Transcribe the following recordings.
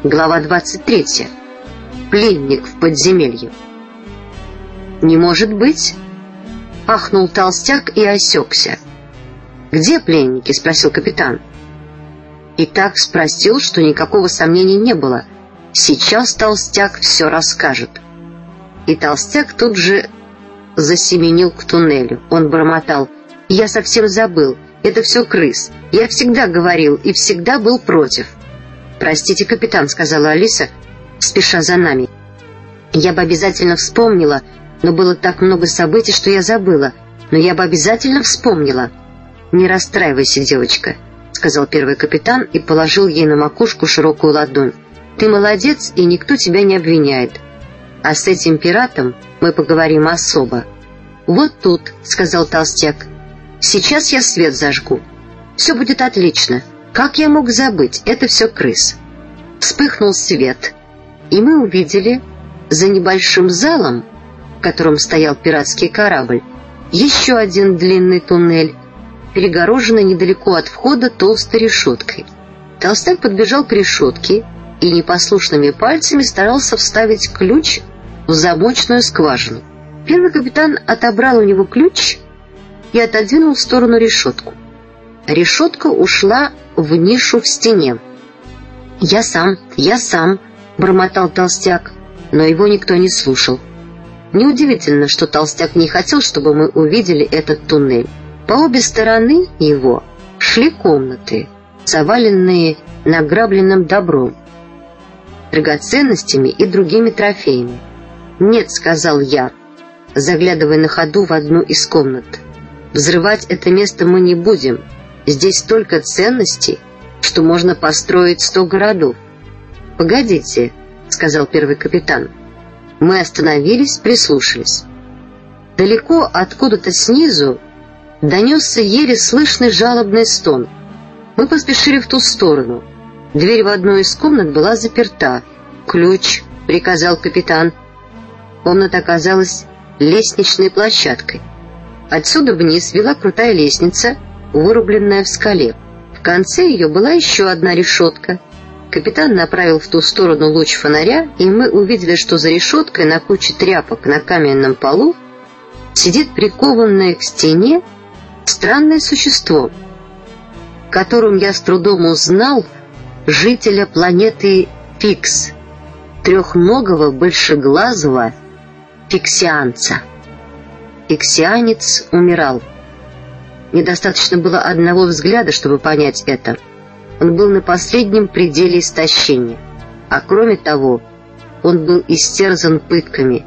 Глава 23. Пленник в подземелье. «Не может быть!» — ахнул толстяк и осекся. «Где пленники?» — спросил капитан. И так спросил, что никакого сомнения не было. Сейчас толстяк все расскажет. И толстяк тут же засеменил к туннелю. Он бормотал: «Я совсем забыл. Это все крыс. Я всегда говорил и всегда был против». «Простите, капитан», — сказала Алиса, спеша за нами. «Я бы обязательно вспомнила, но было так много событий, что я забыла. Но я бы обязательно вспомнила». «Не расстраивайся, девочка», — сказал первый капитан и положил ей на макушку широкую ладонь. «Ты молодец, и никто тебя не обвиняет. А с этим пиратом мы поговорим особо». «Вот тут», — сказал толстяк. «Сейчас я свет зажгу. Все будет отлично. Как я мог забыть? Это все крыс». Вспыхнул свет, и мы увидели за небольшим залом, в котором стоял пиратский корабль, еще один длинный туннель, перегороженный недалеко от входа толстой решеткой. Толстяк подбежал к решетке и непослушными пальцами старался вставить ключ в замочную скважину. Первый капитан отобрал у него ключ и отодвинул в сторону решетку. Решетка ушла в нишу в стене. «Я сам», — бормотал толстяк, но его никто не слушал. Неудивительно, что толстяк не хотел, чтобы мы увидели этот туннель. По обе стороны его шли комнаты, заваленные награбленным добром, драгоценностями и другими трофеями. «Нет», — сказал я, заглядывая на ходу в одну из комнат, «взрывать это место мы не будем. Здесь столько ценностей, что можно построить 100 городов». «Погодите», — сказал первый капитан. Мы остановились, прислушались. Далеко откуда-то снизу донесся еле слышный жалобный стон. Мы поспешили в ту сторону. Дверь в одну из комнат была заперта. «Ключ», — приказал капитан. Комната оказалась лестничной площадкой. Отсюда вниз вела крутая лестница, вырубленная в скале. В конце ее была еще одна решетка. Капитан направил в ту сторону луч фонаря, и мы увидели, что за решеткой на куче тряпок на каменном полу сидит прикованное к стене странное существо, которым я с трудом узнал жителя планеты Фикс, трехногого большеглазого фиксианца. Фиксианец умирал. Недостаточно было одного взгляда, чтобы понять это. Он был на последнем пределе истощения, а кроме того, он был истерзан пытками.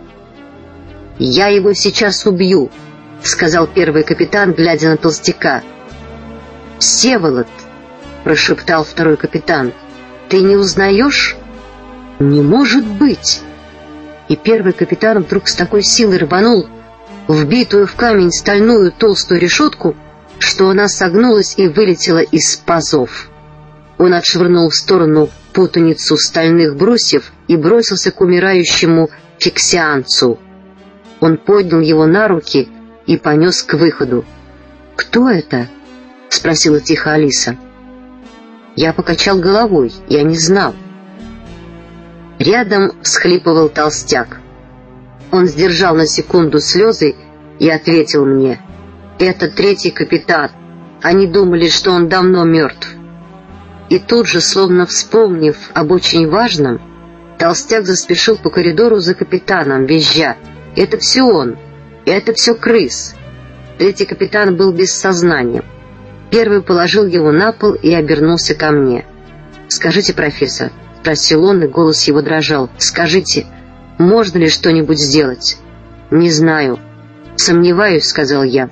«Я его сейчас убью», — сказал первый капитан, глядя на толстяка. «Всеволод», — прошептал второй капитан, — «ты не узнаешь?» «Не может быть!» И первый капитан вдруг с такой силой рванул вбитую в камень стальную толстую решетку, что она согнулась и вылетела из пазов. Он отшвырнул в сторону путаницу стальных брусьев и бросился к умирающему фиксианцу. Он поднял его на руки и понес к выходу. «Кто это?» — спросила тихо Алиса. Я покачал головой, я не знал. Рядом всхлипывал толстяк. Он сдержал на секунду слезы и ответил мне: «Это третий капитан. Они думали, что он давно мертв». И тут же, словно вспомнив об очень важном, толстяк заспешил по коридору за капитаном, визжа: «Это все он! Это все крыс!» Третий капитан был без сознания. Первый положил его на пол и обернулся ко мне. «Скажите, профессор», — спросил он, и голос его дрожал, — «скажите, можно ли что-нибудь сделать?» «Не знаю. Сомневаюсь», — сказал я.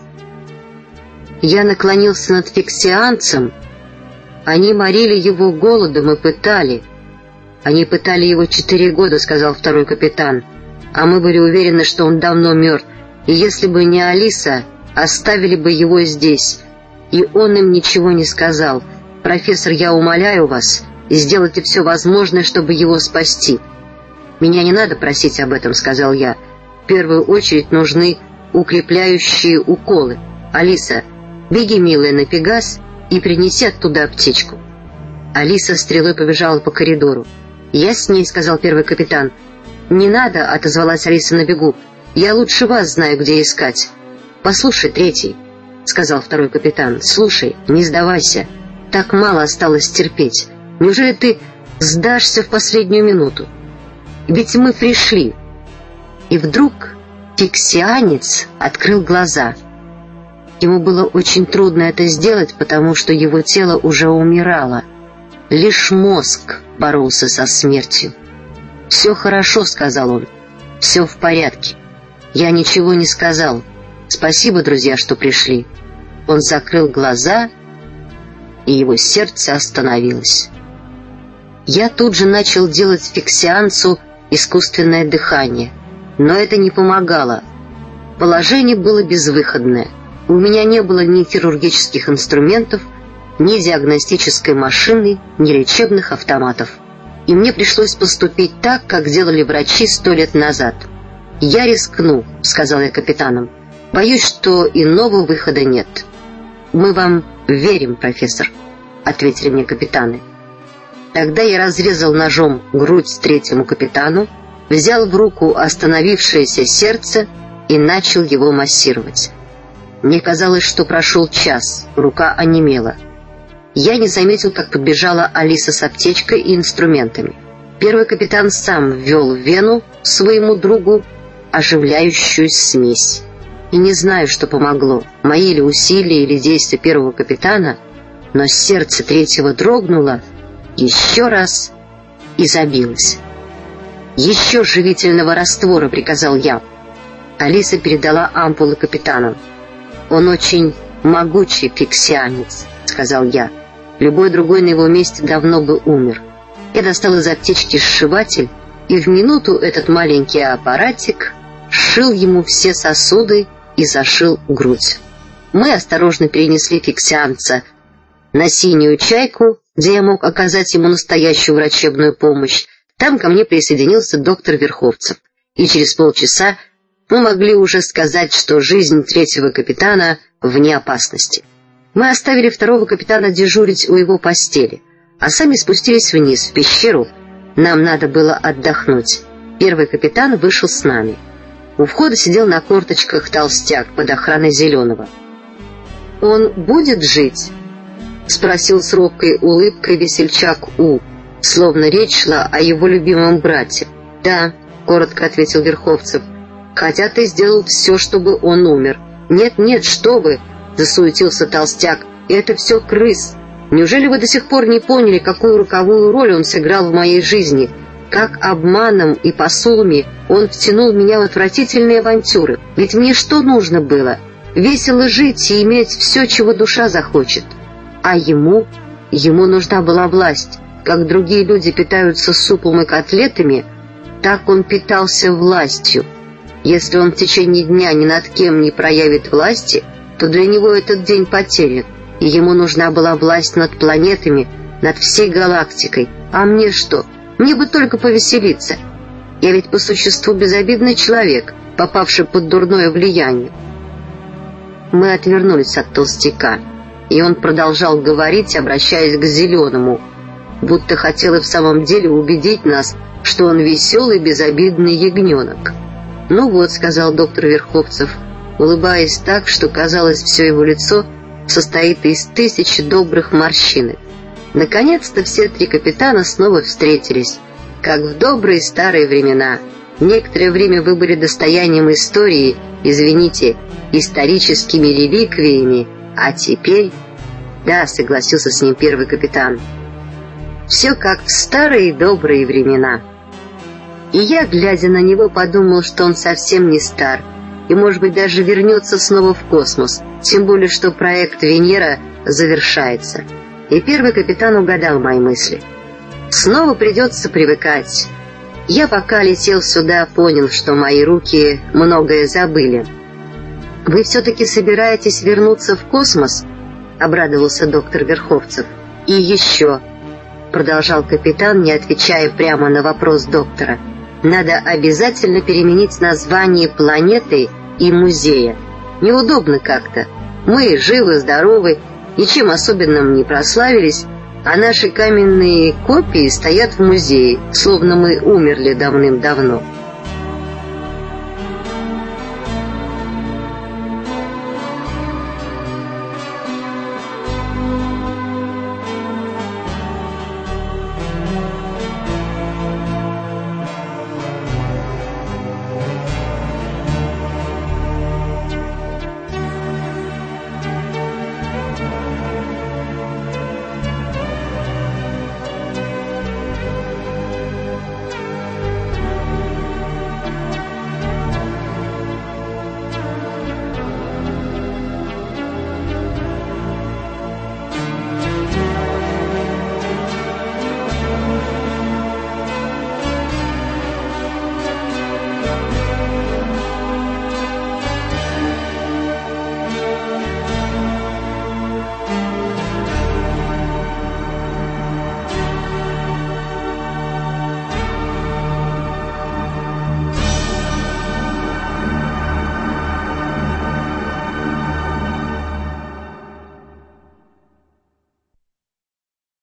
Я наклонился над фиксианцем. Они морили его голодом и пытали. «Они пытали его 4 года», — сказал второй капитан. «А мы были уверены, что он давно мертв, и если бы не Алиса, оставили бы его здесь». И он им ничего не сказал. «Профессор, я умоляю вас, сделайте все возможное, чтобы его спасти». «Меня не надо просить об этом», — сказал я. «В первую очередь нужны укрепляющие уколы. Алиса, беги, милая, на Пегас и принеси оттуда аптечку». Алиса стрелой побежала по коридору. «Я с ней», — сказал первый капитан. «Не надо», — отозвалась Алиса на бегу. «Я лучше вас знаю, где искать». «Послушай, третий», — сказал второй капитан. «Слушай, не сдавайся. Так мало осталось терпеть. Неужели ты сдашься в последнюю минуту? Ведь мы пришли». И вдруг фиксианец открыл глаза. Ему было очень трудно это сделать, потому что его тело уже умирало. Лишь мозг боролся со смертью. «Все хорошо», — сказал он. «Все в порядке. Я ничего не сказал. Спасибо, друзья, что пришли». Он закрыл глаза, и его сердце остановилось. Я тут же начал делать фиксианцу искусственное дыхание, но это не помогало. Положение было безвыходное. У меня не было ни хирургических инструментов, ни диагностической машины, ни лечебных автоматов. И мне пришлось поступить так, как делали врачи 100 лет назад. «Я рискну», — сказал я капитанам. «Боюсь, что иного выхода нет». «Мы вам верим, профессор», — ответили мне капитаны. Тогда я разрезал ножом грудь третьему капитану, взял в руку остановившееся сердце и начал его массировать. Мне казалось, что прошел час, рука онемела. Я не заметил, как подбежала Алиса с аптечкой и инструментами. Первый капитан сам ввел в вену своему другу оживляющую смесь. И не знаю, что помогло, мои ли усилия или действия первого капитана, но сердце третьего дрогнуло еще раз и забилось. «Еще живительного раствора», — приказал я. Алиса передала ампулы капитану. «Он очень могучий фиксианец», — сказал я. «Любой другой на его месте давно бы умер». Я достал из аптечки сшиватель, и в минуту этот маленький аппаратик сшил ему все сосуды и зашил грудь. Мы осторожно перенесли фиксианца на синюю чайку, где я мог оказать ему настоящую врачебную помощь. Там ко мне присоединился доктор Верховцев, и через полчаса мы могли уже сказать, что жизнь третьего капитана вне опасности. Мы оставили второго капитана дежурить у его постели, а сами спустились вниз, в пещеру. Нам надо было отдохнуть. Первый капитан вышел с нами. У входа сидел на корточках толстяк под охраной Зеленого. «Он будет жить?» — спросил с робкой улыбкой весельчак У, словно речь шла о его любимом брате. «Да», — коротко ответил Верховцев, — «хотя ты сделал все, чтобы он умер». «Нет, что вы!» — засуетился толстяк. «Это все крыс. Неужели вы до сих пор не поняли, какую роковую роль он сыграл в моей жизни? Как обманом и посулами он втянул меня в отвратительные авантюры? Ведь мне что нужно было? Весело жить и иметь все, чего душа захочет. А ему нужна была власть. Как другие люди питаются супом и котлетами, так он питался властью. Если он в течение дня ни над кем не проявит власти, то для него этот день потерян, и ему нужна была власть над планетами, над всей галактикой. А мне что? Мне бы только повеселиться. Я ведь по существу безобидный человек, попавший под дурное влияние». Мы отвернулись от толстяка, и он продолжал говорить, обращаясь к Зеленому, будто хотел и в самом деле убедить нас, что он веселый, безобидный ягненок. «Ну вот», — сказал доктор Верховцев, улыбаясь так, что, казалось, все его лицо состоит из 1000 добрых морщинок. Наконец-то все 3 капитана снова встретились, как в добрые старые времена. Некоторое время вы были достоянием истории, извините, историческими реликвиями, а теперь...» «Да», — согласился с ним первый капитан, — «все как в старые добрые времена». И я, глядя на него, подумал, что он совсем не стар, и, может быть, даже вернется снова в космос, тем более, что проект Венера завершается. И первый капитан угадал мои мысли. Снова придется привыкать. Я, пока летел сюда, понял, что мои руки многое забыли. «Вы все-таки собираетесь вернуться в космос?» — обрадовался доктор Верховцев. «И еще», — продолжал капитан, не отвечая прямо на вопрос доктора, «надо обязательно переменить название планеты и музея. Неудобно как-то. Мы живы, здоровы, ничем особенным не прославились, А наши каменные копии стоят в музее, словно мы умерли давным-давно.